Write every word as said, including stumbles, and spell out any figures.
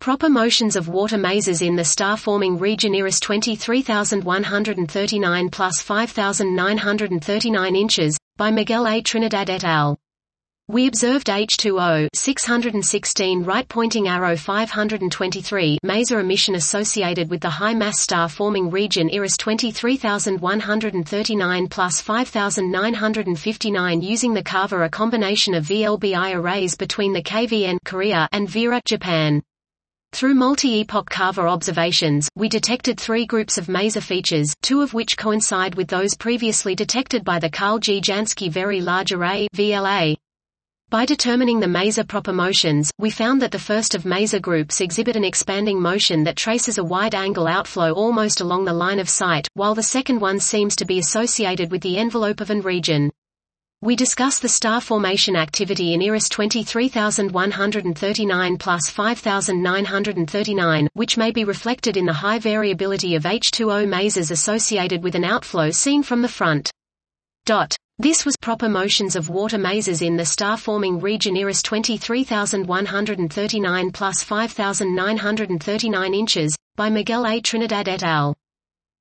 Proper motions of water mazes in the star-forming region I R S twenty-three thousand one hundred thirty-nine plus five thousand nine hundred thirty-nine inches, by Miguel A. Trinidad et al. We observed H two O six hundred sixteen right-pointing arrow five hundred twenty-three maser emission associated with the high-mass star-forming region I R S twenty-three thousand one hundred thirty-nine plus five thousand nine hundred fifty-nine using the Kava, a combination of V L B I arrays between the K V N Korea and Vera Japan. Through multi-epoch Kava observations, we detected three groups of maser features, two of which coincide with those previously detected by the Karl G. Jansky Very Large Array V L A. By determining the maser proper motions, we found that the first of maser groups exhibit an expanding motion that traces a wide-angle outflow almost along the line of sight, while the second one seems to be associated with the envelope of an region. We discuss the star formation activity in I R S twenty-three thousand one hundred thirty-nine plus five thousand nine hundred thirty-nine, which may be reflected in the high variability of H two O masers associated with an outflow seen from the front. Dot. This was Proper Motions of Water Masers in the Star-Forming Region I R S twenty-three thousand one hundred thirty-nine plus five thousand nine hundred thirty-nine inches, by Miguel A. Trinidad et al.